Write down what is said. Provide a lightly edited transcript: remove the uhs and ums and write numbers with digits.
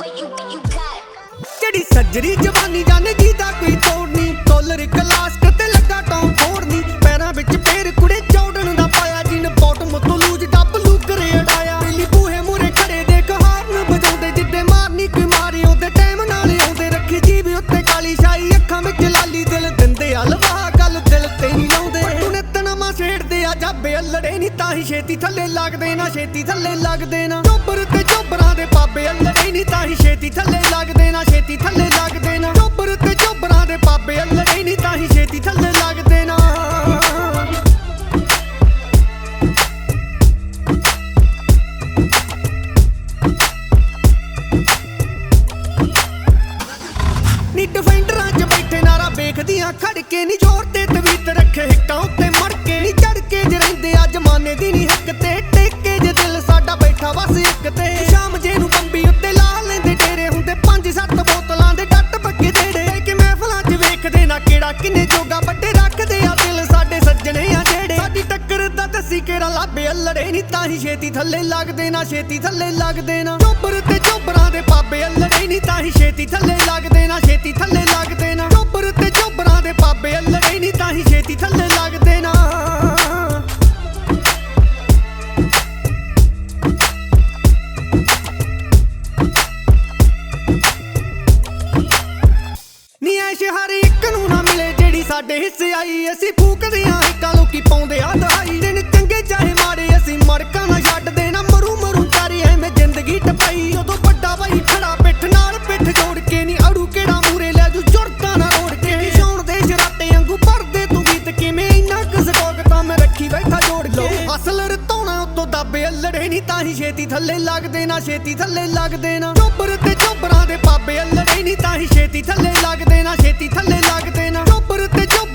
ਜਿਹੜੀ ਸੱਜਰੀ ਜਵਾਨੀ ਜਾਣੇ ਜੀਦਾ ਕੋਈ ਤੋੜ ਨੀ ਡਾਲਰ ਕਲਾਸ ਤੇ ਲੱਗਾ ਟੌਂ ਫੋੜਨੀ ਪੈਰਾਂ ਵਿੱਚ ਫੇਰ ਕੁੜੇ ਚੌੜਨ ਦਾ ਪਾਇਆ ਜਿਨ ਬੋਟਮ ਤੋਂ ਲੂਜ ਡੱਬ ਲੂਕਰੇ ਅੜਾਇਆ ਪਹਿਲੀ ਬੂਹੇ ਮੂਰੇ ਖੜੇ ਦੇਖ ਹਾਰਨ ਵਜਾਉਂਦੇ ਜਿੱਦੇ ਮਾਰਨੀ ਕੋਈ ਮਾਰੇ ਉਹਦੇ ਟਾਈਮ ਨਾਲ ਆਉਂਦੇ ਰੱਖੀ ਜੀਭ ਉੱਤੇ ਕਾਲੀ ਸ਼ਾਈ ਅੱਖਾਂ ਵਿੱਚ ਲਾਲੀ ਦਿਲ ਦਿੰਦੇ ਹਲਵਾ ਗੱਲ ਦਿਲ ਤੇ ਨਹੀਂ ਲਾਉਂਦੇ ਤੂੰ ਨਿਤਨਮਾ ਛੇੜਦੇ ਆ ਜਾਬੇ ਅਲੜੇ ਨਹੀਂ ਤਾਂ ਹੀ ਛੇਤੀ ਥੱਲੇ ਲੱਗਦੇ ਨਾ ਛੇਤੀ ਥੱਲੇ ਲੱਗਦੇ ਨਾ ਚੋਬਰ ਤੇ ਚੋਬਰਾਂ ਦੇ ਬਾਬੇ ਅਲੜੇ ਨਹੀਂ ਤਾਂ ਹੀ ਛੇਤੀ ਥੱਲੇ ਲੱਗਦੇ ਨਾ ਛੇਤੀ ਥੱਲੇ ਲੱਗਦੇ ਨਾ ਚੋਬਰ ਤੇ ਚੋਬਰਾਂ ਦੇ ਬਾਬੇ ਅਲੜੇ ਨਹੀਂ ਤਾਂ ਹੀ ਛੇਤੀ ਥੱਲੇ ਲੱਗਦੇ ਨਾ ਨੀ ਡਿਫੈਂਡਰਾਂ 'ਚ ਬੈਠੇ ਨਾਰਾ ਵੇਖਦੀਆਂ ਖੜ ਕੇ ਨੀ ਜ਼ੋਰ ਤੇ ਤਵੀਤ ਰੱਖੇ ਹਿੱਕਾਂ ਉੱਤੇ ਮੜ ਕੇ ਨੀ ਚੜ ਕੇ ਜ ਰਹਿੰਦੇ ਆ ਜ਼ਮਾਨੇ ਦੀ ਨੀ ਹੱਕ ਤੇ ਟੇਕੇ ਜੇ ਦਿਲ ਸਾਡਾ ਬੈਠਾ ਬਸ ਇੱਕ ਤੇ ਸ਼ਾਮ ਜੇ ਨੂੰ ਬੰਬੀ ਉੱਤੇ ਲਾ ਲੈਂਦੇ ਡੇਰੇ ਹੁੰਦੇ 5-7 ਬੋਤਲਾਂ ਦੇ ਡੱਟ ਪੱਕੇ ਦੇੜੇ ਕਿ ਮਹਿਫਲਾਂ 'ਚ ਵੇਖਦੇ ਨਾ ਕਿਹੜਾ ਕਿੰਨੇ ਜੋਗਾ ਵੱਡੇ ਰੱਖਦੇ ਆ ਦਿਲ ਸਾਡੇ ਸੱਜਣੇ ਆ ਜਿਹੜੇ ਸਾਡੀ ਟੱਕਰ ਦਾ ਦੱਸੀ ਕਿਹੜਾ ਲਾਬੇ ਅਲੜੇ ਨੀ ਤਾਂ ਹੀ ਛੇਤੀ ਥੱਲੇ ਲੱਗਦੇ ਨਾ ਛੇਤੀ ਥੱਲੇ ਲੱਗਦੇ ਨਾ ਚੋਬਰ ਤੇ ਚੋਬਰਾਂ ਦੇ ਬਾਬੇ ਅਲੜੇ ਨੀ ਤਾਂ ਹੀ ਛੇਤੀ ਥੱਲੇ ਲੱਗਦੇ ਨਾ ਛੇਤੀ ਥੱਲੇ ਲੱਗਦੇ ਨਾ ਚੋਬਰ ਤੇ ਚੋਬਰਾਂ ਦੇ ਬਾਬੇ ਅਲੜੇ ਨੀ ਤਾਂ ਹੀ ਛੇਤੀ ਥੱਲੇ ਲੱਗਦੇ ਨਾ ਨੀ ਐਸ਼ ਹਰ ਇੱਕ ਨੂੰ ਨਾ ਮਿਲੇ ਜਿਹੜੀ ਸਾਡੇ ਹਿੱਸੇ ਆਈ ਅਸੀਂ ਫੂਕਦੇ ਆਂ ਹਿੱਕਾਂ ਲੋਕੀ ਪਾਉਂਦੇ ਆ ਦਹਾਈ ਦਿਨ ਚੰਗੇ ਚਾਹੇ ਮਾੜੇ ਅਸੀਂ ਮੜਕਾਂ ਨਾ ਛੱਡਦੇ ਨਾ ਮਰੂ ਮਰੂ ਚਾਰੀ ਐਵੇਂ ਜ਼ਿੰਦਗੀ ਟਪਾਈ ਜਦੋਂ ਵੱਡਾ ਬਾਈ ਖੜਾ ਪਿੱਠ ਨਾਲ ਪਿੱਠ ਜੋੜ ਕੇ ਨੀ ਅੜੂ ਕਿਹੜਾ ਮੂਰੇ ਲੈ ਜੂ ਜੁਰਤਾਂ ਨਾ ਰੋੜ ਕੇ ਸ਼ੌਣ ਦੇ ਸ਼ਰਾਟੇ ਵਾਂਗੂ ਭਰਦੇ ਤੂੰ ਗੀਤ ਕਿਵੇਂ ਇੰਨਾ ਕੁ ਸਟੋਕ ਤਾਂ ਮੈਂ ਰੱਖੀ ਬੈਠਾ ਜੋੜ ਕੇ ਅਸਲ ਰਤੋਣਾ ਉੱਤੋਂ ਦੱਬੇ ਅਲੜੇ ਨੀ ਤਾਂ ਹੀ ਛੇਤੀ ਥੱਲੇ ਲੱਗਦੇ ਨਾ ਛੇਤੀ ਥੱਲੇ ਲੱਗਦੇ ਨਾ ਚੋਬਰ ਤੇ ਚੋਬਰਾਂ ਦੇ ਬਾਬੇ ਅਲੜੇ ਨੀ ਤਾਂ ਹੀ ਛੇਤੀ ਥੱਲੇ ਲੱਗਦੇ ਨਾ ਛੇਤੀ ਥੱਲੇ ਲੱਗਦੇ ਨਾ ਚੋਬਰ ਤੇ ਚੋਬਰਾਂ